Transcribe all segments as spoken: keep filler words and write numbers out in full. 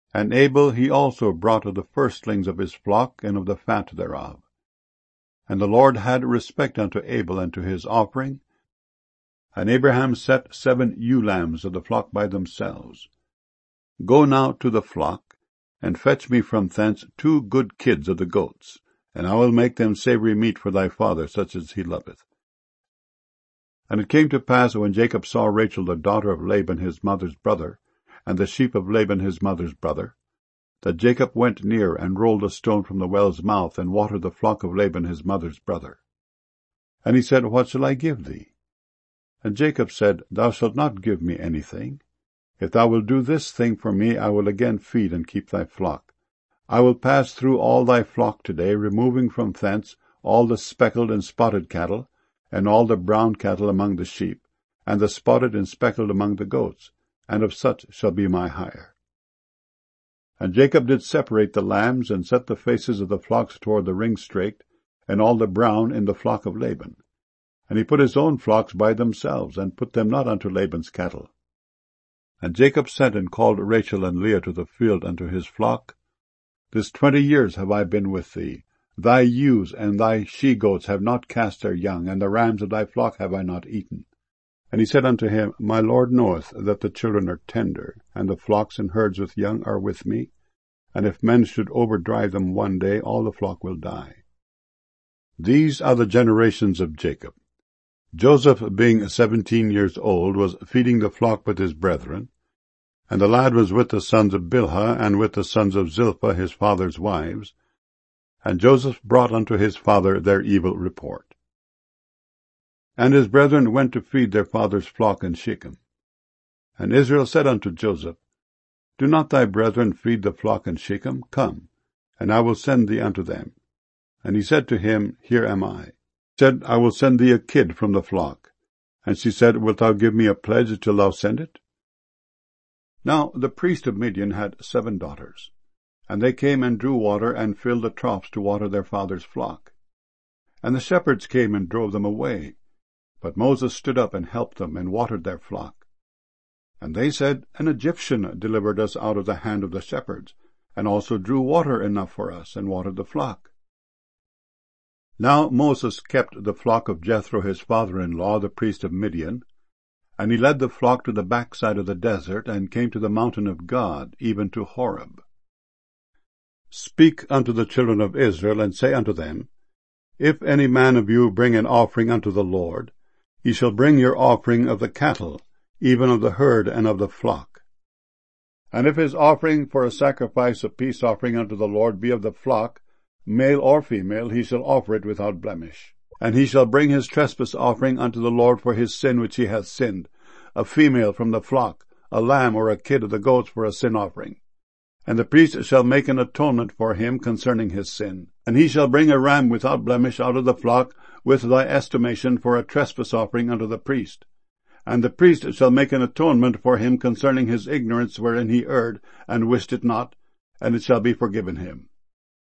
And Abel he also brought of the firstlings of his flock and of the fat thereof. And the Lord had respect unto Abel and to his offering. And Abraham set seven ewe lambs of the flock by themselves. Go now to the flock, and fetch me from thence two good kids of the goats, and I will make them savoury meat for thy father, such as he loveth. And it came to pass, when Jacob saw Rachel the daughter of Laban his mother's brother, and the sheep of Laban his mother's brother, that Jacob went near and rolled a stone from the well's mouth, and watered the flock of Laban his mother's brother. And he said, What shall I give thee? And Jacob said, Thou shalt not give me anything. If thou wilt do this thing for me, I will again feed and keep thy flock. I will pass through all thy flock today, removing from thence all the speckled and spotted cattle, and all the brown cattle among the sheep, and the spotted and speckled among the goats, and of such shall be my hire. And Jacob did separate the lambs, and set the faces of the flocks toward the ring-straked, and all the brown in the flock of Laban. And he put his own flocks by themselves, and put them not unto Laban's cattle. And Jacob sent and called Rachel and Leah to the field unto his flock. This twenty years have I been with thee. Thy ewes and thy she-goats have not cast their young, and the rams of thy flock have I not eaten. And he said unto him, My Lord knoweth that the children are tender, and the flocks and herds with young are with me, and if men should overdrive them one day, all the flock will die. These are the generations of Jacob. Joseph, being seventeen years old, was feeding the flock with his brethren, and the lad was with the sons of Bilhah, and with the sons of Zilpah his father's wives, and Joseph brought unto his father their evil report. And his brethren went to feed their father's flock in Shechem. And Israel said unto Joseph, Do not thy brethren feed the flock in Shechem? Come, and I will send thee unto them. And he said to him, Here am I. Said, I will send thee a kid from the flock. And she said, Wilt thou give me a pledge till thou send it? Now the priest of Midian had seven daughters, and they came and drew water, and filled the troughs to water their father's flock. And the shepherds came and drove them away. But Moses stood up and helped them, and watered their flock. And they said, An Egyptian delivered us out of the hand of the shepherds, and also drew water enough for us, and watered the flock. Now Moses kept the flock of Jethro his father-in-law, the priest of Midian, and he led the flock to the backside of the desert, and came to the mountain of God, even to Horeb. Speak unto the children of Israel, and say unto them, If any man of you bring an offering unto the Lord, ye shall bring your offering of the cattle, even of the herd and of the flock. And if his offering for a sacrifice of peace offering unto the Lord be of the flock, male or female, he shall offer it without blemish. And he shall bring his trespass offering unto the Lord for his sin which he hath sinned, a female from the flock, a lamb or a kid of the goats for a sin offering. And the priest shall make an atonement for him concerning his sin. And he shall bring a ram without blemish out of the flock with thy estimation for a trespass offering unto the priest. And the priest shall make an atonement for him concerning his ignorance wherein he erred, and wished it not, and it shall be forgiven him.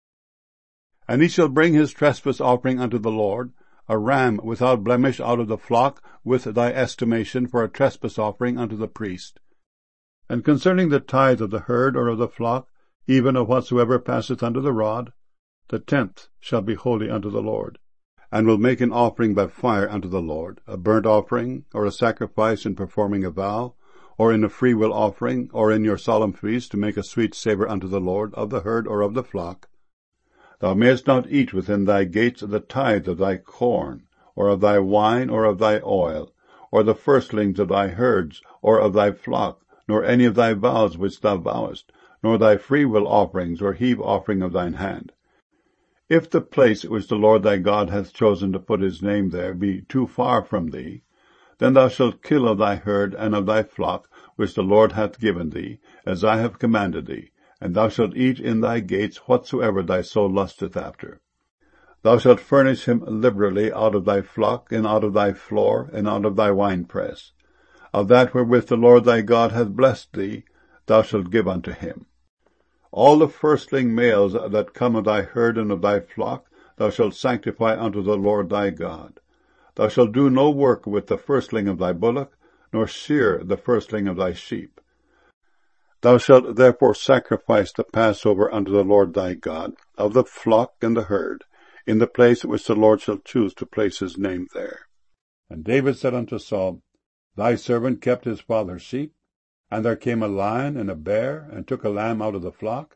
And he shall bring his trespass offering unto the Lord, a ram without blemish out of the flock, with thy estimation for a trespass offering unto the priest. And concerning the tithe of the herd or of the flock, even of whatsoever passeth under the rod, the tenth shall be holy unto the Lord, and will make an offering by fire unto the Lord, a burnt offering, or a sacrifice in performing a vow, or in a freewill offering, or in your solemn feast, to make a sweet savour unto the Lord, of the herd or of the flock. Thou mayest not eat within thy gates the tithe of thy corn, or of thy wine, or of thy oil, or the firstlings of thy herds, or of thy flock, nor any of thy vows which thou vowest, nor thy freewill offerings, or heave offering of thine hand. If the place which the Lord thy God hath chosen to put his name there be too far from thee, then thou shalt kill of thy herd and of thy flock, which the Lord hath given thee, as I have commanded thee, and thou shalt eat in thy gates whatsoever thy soul lusteth after. Thou shalt furnish him liberally out of thy flock, and out of thy floor, and out of thy winepress. Of that wherewith the Lord thy God hath blessed thee, thou shalt give unto him. All the firstling males that come of thy herd and of thy flock thou shalt sanctify unto the Lord thy God. Thou shalt do no work with the firstling of thy bullock, nor shear the firstling of thy sheep. Thou shalt therefore sacrifice the Passover unto the Lord thy God, of the flock and the herd, in the place which the Lord shall choose to place his name there. And David said unto Saul, Thy servant kept his father's sheep, and there came a lion and a bear, and took a lamb out of the flock.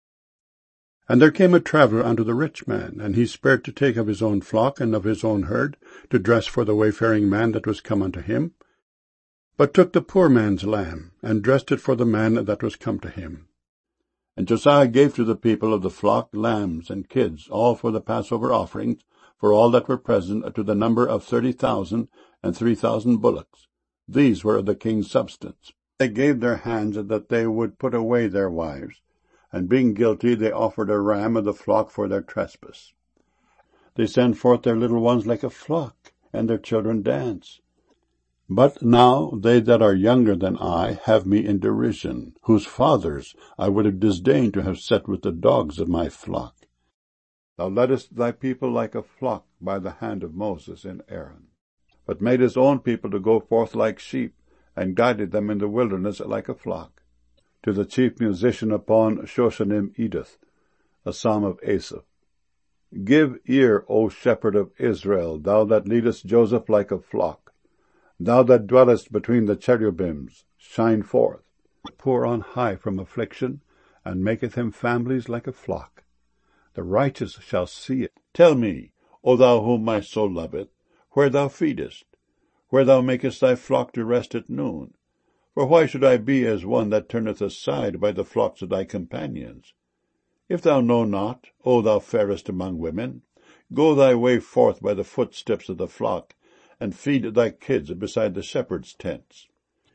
And there came a traveller unto the rich man, and he spared to take of his own flock and of his own herd, to dress for the wayfaring man that was come unto him, but took the poor man's lamb, and dressed it for the man that was come to him. And Josiah gave to the people of the flock lambs and kids, all for the Passover offerings, for all that were present, to the number of thirty thousand, and three thousand bullocks. These were of the king's substance. They gave their hands that they would put away their wives, and being guilty, they offered a ram of the flock for their trespass. They sent forth their little ones like a flock, and their children dance. But now they that are younger than I have me in derision, whose fathers I would have disdained to have set with the dogs of my flock. Thou leddest thy people like a flock by the hand of Moses and Aaron, but made his own people to go forth like sheep, and guided them in the wilderness like a flock. To the chief musician upon Shoshanim Edith, a psalm of Asaph. Give ear, O shepherd of Israel, thou that leadest Joseph like a flock. Thou that dwellest between the cherubims, shine forth. Pour on high from affliction, and maketh him families like a flock. The righteous shall see it. Tell me, O thou whom my soul loveth, where thou feedest, where thou makest thy flock to rest at noon. For why should I be as one that turneth aside by the flocks of thy companions? If thou know not, O thou fairest among women, go thy way forth by the footsteps of the flock, and feed thy kids beside the shepherd's tents.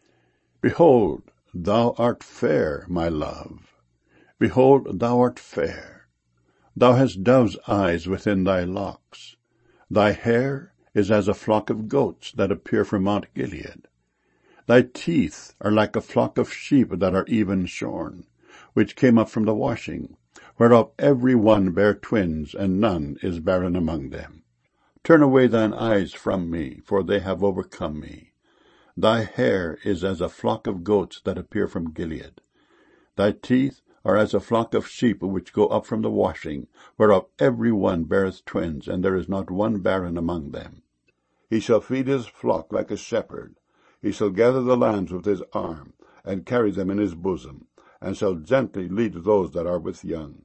Behold, thou art fair, my love. Behold, thou art fair. Thou hast dove's eyes within thy locks. Thy hair is as a flock of goats that appear from Mount Gilead. Thy teeth are like a flock of sheep that are even shorn, which came up from the washing, whereof every one bare twins, and none is barren among them. Turn away thine eyes from me, for they have overcome me. Thy hair is as a flock of goats that appear from Gilead. Thy teeth are as a flock of sheep which go up from the washing, whereof every one beareth twins, and there is not one barren among them. He shall feed his flock like a shepherd. He shall gather the lambs with his arm, and carry them in his bosom, and shall gently lead those that are with young.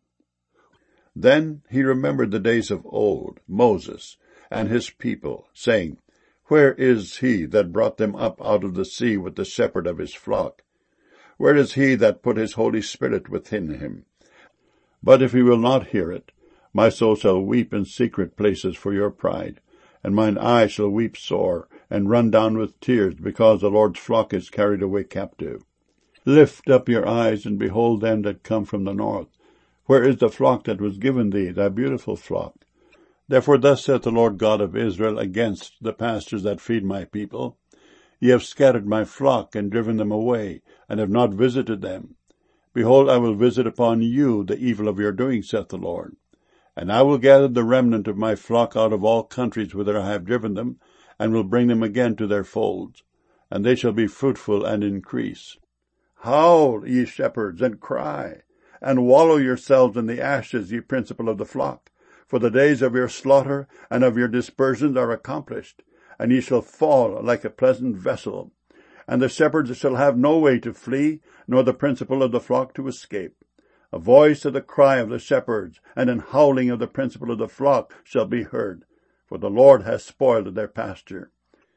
Then he remembered the days of old, Moses, and his people, saying, Where is he that brought them up out of the sea with the shepherd of his flock? Where is he that put his Holy Spirit within him? But if he will not hear it, my soul shall weep in secret places for your pride, and mine eye shall weep sore, and run down with tears, because the Lord's flock is carried away captive. Lift up your eyes, and behold them that come from the north. Where is the flock that was given thee, thy beautiful flock? Therefore thus saith the Lord God of Israel against the pastors that feed my people, Ye have scattered my flock, and driven them away, and have not visited them. Behold, I will visit upon you the evil of your doing, saith the Lord. And I will gather the remnant of my flock out of all countries whither I have driven them, and will bring them again to their folds, and they shall be fruitful and increase. Howl, ye shepherds, and cry, and wallow yourselves in the ashes, ye principal of the flock, for the days of your slaughter and of your dispersions are accomplished, and ye shall fall like a pleasant vessel. And the shepherds shall have no way to flee, nor the principal of the flock to escape. A voice of the cry of the shepherds, and an howling of the principal of the flock shall be heard, for the Lord hath spoiled their pasture.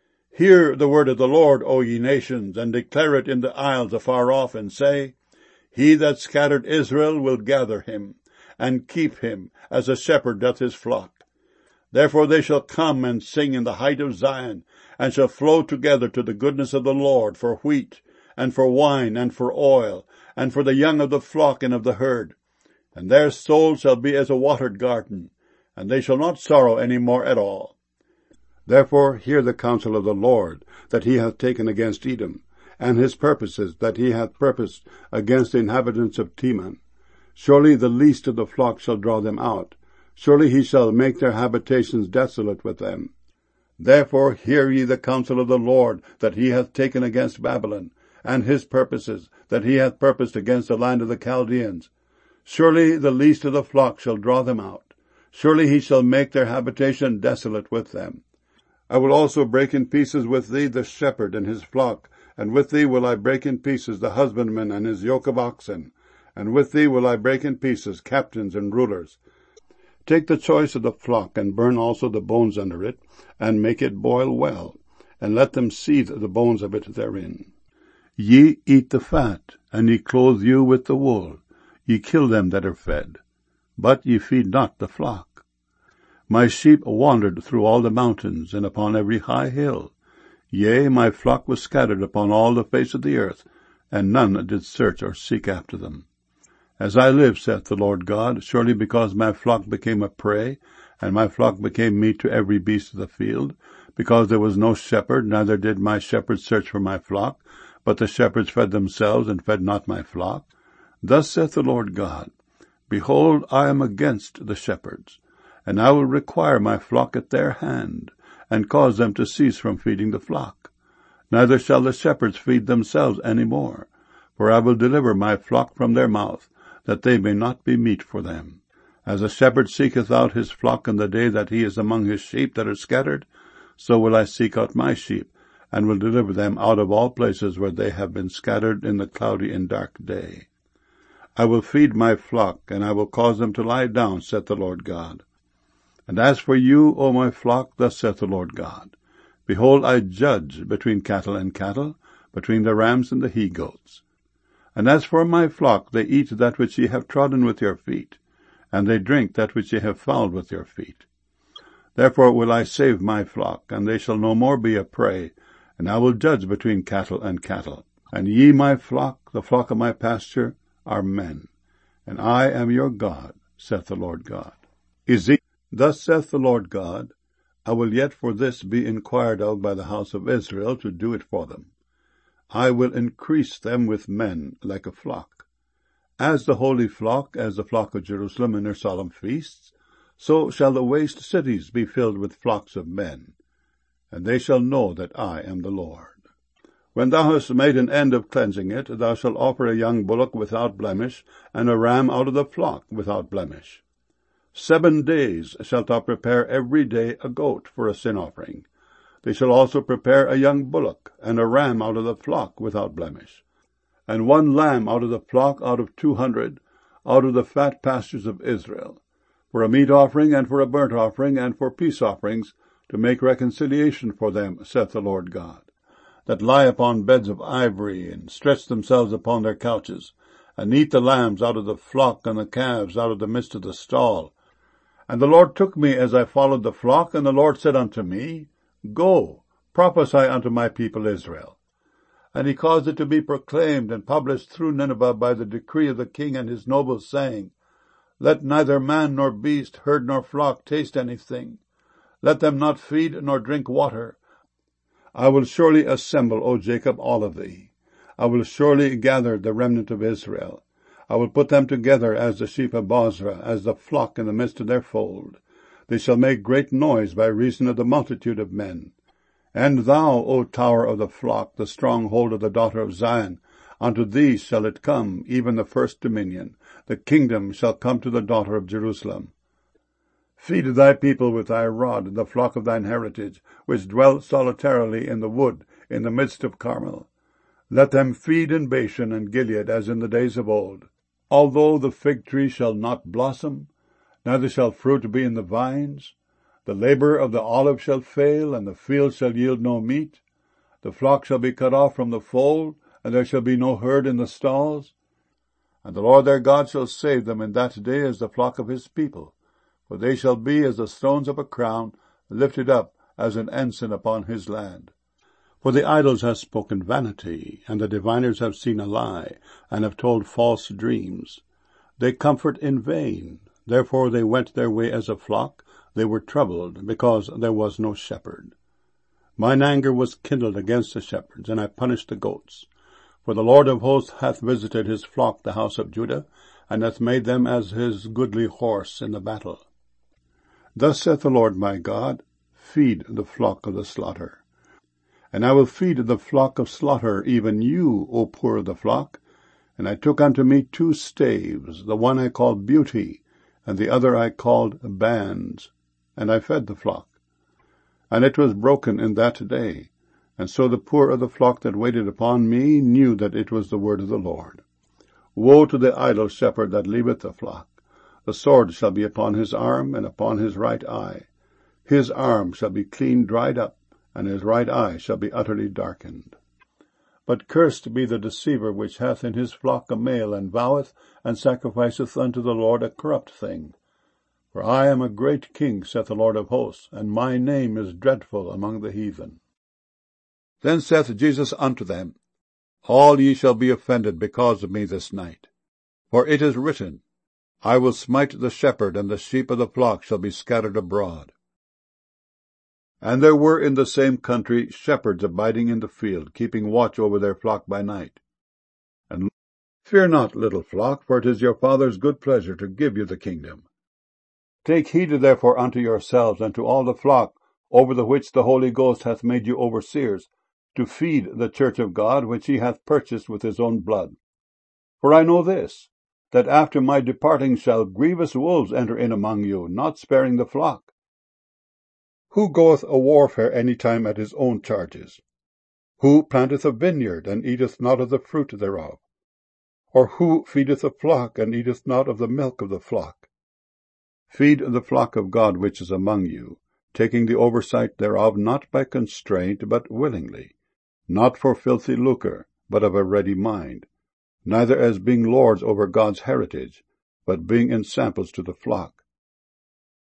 Hear the word of the Lord, O ye nations, and declare it in the isles afar off, and say, He that scattered Israel will gather him, and keep him, as a shepherd doth his flock. Therefore they shall come and sing in the height of Zion, and shall flow together to the goodness of the Lord, for wheat, and for wine, and for oil, and for the young of the flock and of the herd. And their soul shall be as a watered garden, and they shall not sorrow any more at all. Therefore hear the counsel of the Lord, that he hath taken against Edom, and his purposes that he hath purposed against the inhabitants of Teman. Surely the least of the flock shall draw them out. Surely he shall make their habitations desolate with them. Therefore hear ye the counsel of the Lord, that he hath taken against Babylon, and his purposes, that he hath purposed against the land of the Chaldeans. Surely the least of the flock shall draw them out. Surely he shall make their habitation desolate with them. I will also break in pieces with thee the shepherd and his flock, and with thee will I break in pieces the husbandman and his yoke of oxen, and with thee will I break in pieces captains and rulers. Take the choice of the flock, and burn also the bones under it, and make it boil well, and let them seethe the bones of it therein. Ye eat the fat, and ye clothe you with the wool. Ye kill them that are fed, but ye feed not the flock. My sheep wandered through all the mountains, and upon every high hill. Yea, my flock was scattered upon all the face of the earth, and none did search or seek after them. As I live, saith the Lord God, surely because my flock became a prey, and my flock became meat to every beast of the field, because there was no shepherd, neither did my shepherds search for my flock, but the shepherds fed themselves, and fed not my flock. Thus saith the Lord God, Behold, I am against the shepherds, and I will require my flock at their hand, and cause them to cease from feeding the flock. Neither shall the shepherds feed themselves any more, for I will deliver my flock from their mouth, that they may not be meat for them. As a shepherd seeketh out his flock in the day that he is among his sheep that are scattered, so will I seek out my sheep, and will deliver them out of all places where they have been scattered in the cloudy and dark day. I will feed my flock, and I will cause them to lie down, saith the Lord God. And as for you, O my flock, thus saith the Lord God, Behold, I judge between cattle and cattle, between the rams and the he-goats. And as for my flock, they eat that which ye have trodden with your feet, and they drink that which ye have fouled with your feet. Therefore will I save my flock, and they shall no more be a prey, and I will judge between cattle and cattle. And ye, my flock, the flock of my pasture, are men, and I am your God, saith the Lord God. Ezekiel, thus saith the Lord God, I will yet for this be inquired of by the house of Israel, to do it for them. I will increase them with men like a flock. As the holy flock, as the flock of Jerusalem in her solemn feasts, so shall the waste cities be filled with flocks of men, and they shall know that I am the Lord. When thou hast made an end of cleansing it, thou shalt offer a young bullock without blemish, and a ram out of the flock without blemish. Seven days shalt thou prepare every day a goat for a sin offering. They shall also prepare a young bullock, and a ram out of the flock without blemish, and one lamb out of the flock out of two hundred, out of the fat pastures of Israel, for a meat offering, and for a burnt offering, and for peace offerings, to make reconciliation for them, saith the Lord God, that lie upon beds of ivory, and stretch themselves upon their couches, and eat the lambs out of the flock, and the calves out of the midst of the stall. And the Lord took me as I followed the flock, and the Lord said unto me, Go, prophesy unto my people Israel. And he caused it to be proclaimed and published through Nineveh by the decree of the king and his nobles, saying, Let neither man nor beast, herd nor flock taste anything. Let them not feed nor drink water. I will surely assemble, O Jacob, all of thee. I will surely gather the remnant of Israel. I will put them together as the sheep of Bozrah, as the flock in the midst of their fold. They shall make great noise by reason of the multitude of men. And thou, O tower of the flock, the stronghold of the daughter of Zion, unto thee shall it come, even the first dominion. The kingdom shall come to the daughter of Jerusalem. Feed thy people with thy rod, the flock of thine heritage, which dwell solitarily in the wood, in the midst of Carmel. Let them feed in Bashan and Gilead, as in the days of old. Although the fig tree shall not blossom, neither shall fruit be in the vines, the labor of the olive shall fail, and the field shall yield no meat. The flock shall be cut off from the fold, and there shall be no herd in the stalls. And the Lord their God shall save them in that day as the flock of his people. For they shall be as the stones of a crown, lifted up as an ensign upon his land. For the idols have spoken vanity, and the diviners have seen a lie, and have told false dreams. They comfort in vain. Therefore they went their way as a flock. They were troubled, because there was no shepherd. Mine anger was kindled against the shepherds, and I punished the goats. For the Lord of hosts hath visited his flock, the house of Judah, and hath made them as his goodly horse in the battle. Thus saith the Lord my God, Feed the flock of the slaughter. And I will feed the flock of slaughter, even you, O poor of the flock. And I took unto me two staves, the one I called Beauty, and the other I called Bands, and I fed the flock. And it was broken in that day, and so the poor of the flock that waited upon me knew that it was the word of the Lord. Woe to the idle shepherd that leaveth the flock! The sword shall be upon his arm, and upon his right eye. His arm shall be clean dried up, and his right eye shall be utterly darkened. But cursed be the deceiver which hath in his flock a male, and voweth, and sacrificeth unto the Lord a corrupt thing. For I am a great king, saith the Lord of hosts, and my name is dreadful among the heathen. Then saith Jesus unto them, All ye shall be offended because of me this night. For it is written, I will smite the shepherd, and the sheep of the flock shall be scattered abroad. And there were in the same country shepherds abiding in the field, keeping watch over their flock by night. And fear not, little flock, for it is your Father's good pleasure to give you the kingdom. Take heed therefore unto yourselves and to all the flock, over the which the Holy Ghost hath made you overseers, to feed the church of God, which he hath purchased with his own blood. For I know this, that after my departing shall grievous wolves enter in among you, not sparing the flock. Who goeth a warfare any time at his own charges? Who planteth a vineyard, and eateth not of the fruit thereof? Or who feedeth a flock, and eateth not of the milk of the flock? Feed the flock of God which is among you, taking the oversight thereof not by constraint, but willingly, not for filthy lucre, but of a ready mind, neither as being lords over God's heritage, but being ensamples to the flock.